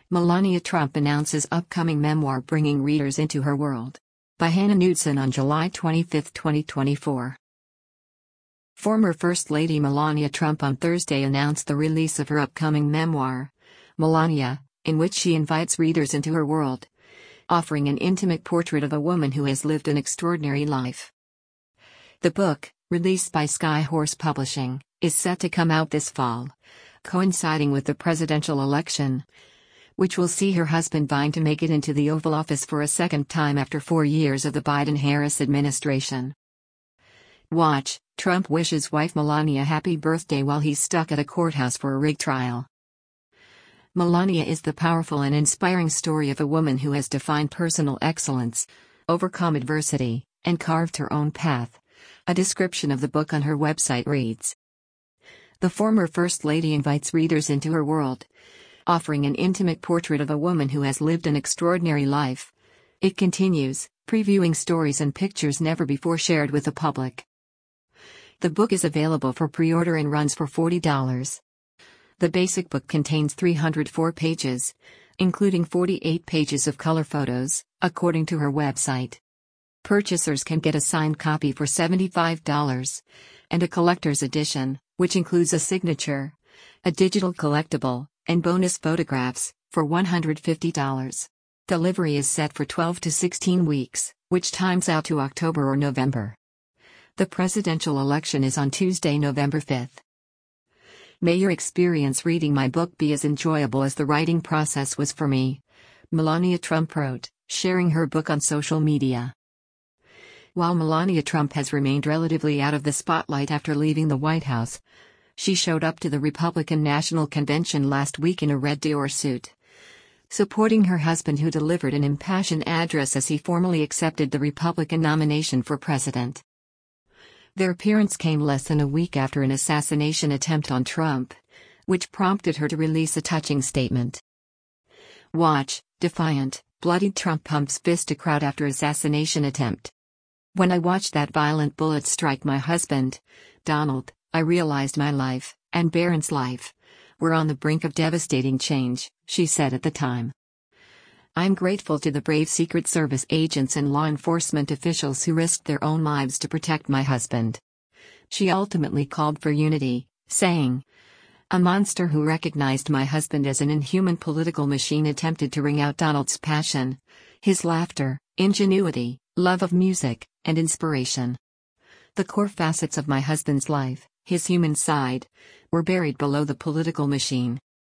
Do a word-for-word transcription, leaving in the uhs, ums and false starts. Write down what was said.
Melania Trump announces upcoming memoir bringing readers into her world. By Hannah Knudsen on July twenty-fifth, twenty twenty-four. Former First Lady Melania Trump on Thursday announced the release of her upcoming memoir, Melania, in which she invites readers into her world, offering an intimate portrait of a woman who has lived an extraordinary life. The book, released by Skyhorse Publishing, is set to come out this fall, coinciding with the presidential election, which will see her husband vying to make it into the Oval Office for a second time after four years of the Biden-Harris administration. Watch, Trump wishes wife Melania happy birthday while he's stuck at a courthouse for a rig trial. Melania is the powerful and inspiring story of a woman who has defined personal excellence, overcome adversity, and carved her own path. A description of the book on her website reads: The former First Lady invites readers into her world, offering an intimate portrait of a woman who has lived an extraordinary life. It continues, previewing stories and pictures never before shared with the public. The book is available for pre-order and runs for forty dollars. The basic book contains three hundred four pages, including forty-eight pages of color photos, according to her website. Purchasers can get a signed copy for seventy-five dollars, and a collector's edition, which includes a signature, a digital collectible, and bonus photographs, for one hundred fifty dollars. Delivery is set for twelve to sixteen weeks, which times out to October or November. The presidential election is on Tuesday, November fifth. May your experience reading my book be as enjoyable as the writing process was for me, Melania Trump wrote, sharing her book on social media. While Melania Trump has remained relatively out of the spotlight after leaving the White House, she showed up to the Republican National Convention last week in a red Dior suit, supporting her husband, who delivered an impassioned address as he formally accepted the Republican nomination for president. Their appearance came less than a week after an assassination attempt on Trump, which prompted her to release a touching statement. Watch, defiant, bloodied Trump pumps fist to crowd after assassination attempt. When I watched that violent bullet strike my husband, Donald, I realized my life, and Barron's life, were on the brink of devastating change, she said at the time. I'm grateful to the brave Secret Service agents and law enforcement officials who risked their own lives to protect my husband. She ultimately called for unity, saying, A monster who recognized my husband as an inhuman political machine attempted to wring out Donald's passion, his laughter, ingenuity, love of music, and inspiration. The core facets of my husband's life, his human side, were buried below the political machine.